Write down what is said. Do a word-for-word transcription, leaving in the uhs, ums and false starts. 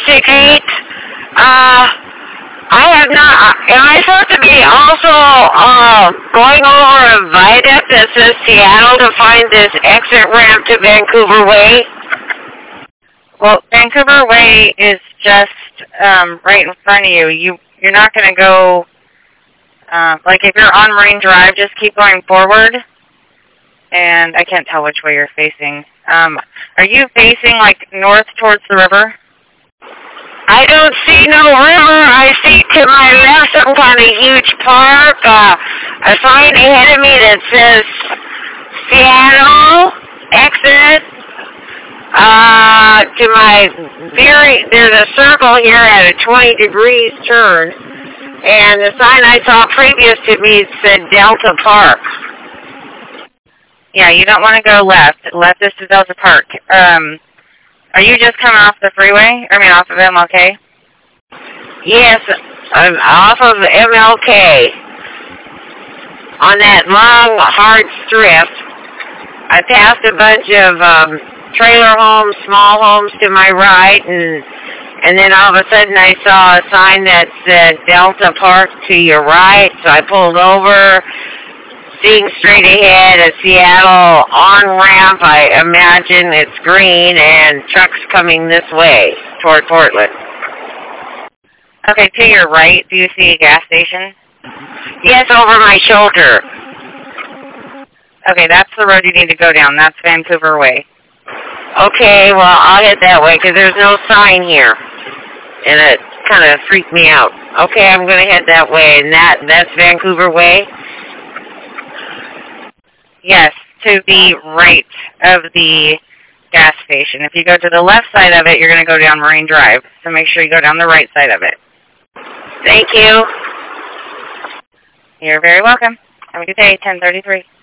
investigate. Uh, I have not. Am I supposed to be also uh, going over a viaduct that says Seattle to find this exit ramp to Vancouver Way? Well, Vancouver Way is just um, right in front of you. You you're not going to go. Uh, like if you're on Marine Drive, just keep going forward. And I can't tell which way you're facing. Um, are you facing like north towards the river? I don't see no river. I see to my left some kind of huge park. Uh, a sign ahead of me that says Seattle exit. Uh, to my very, there's a circle here at a twenty degrees turn. And the sign I saw previous to me said Delta Park. Yeah, you don't want to go left. Left is to Delta Park. Um, are you just coming off the freeway? I mean, off of M L K? Yes, I'm off of M L K. On that long, hard strip. I passed a bunch of um, trailer homes, small homes to my right, and and then all of a sudden I saw a sign that said Delta Park to your right, so I pulled over. Seeing straight ahead, a Seattle on-ramp, I imagine it's green, and trucks coming this way, toward Portland. Okay, to your right, do you see a gas station? Yes, over my shoulder. Okay, that's the road you need to go down. That's Vancouver Way. Okay, well, I'll head that way, because there's no sign here, and it kind of freaked me out. Okay, I'm going to head that way, and that that's Vancouver Way? Yes, to the right of the gas station. If you go to the left side of it, you're going to go down Marine Drive. So make sure you go down the right side of it. Thank you. You're very welcome. Have a good day, ten thirty-three.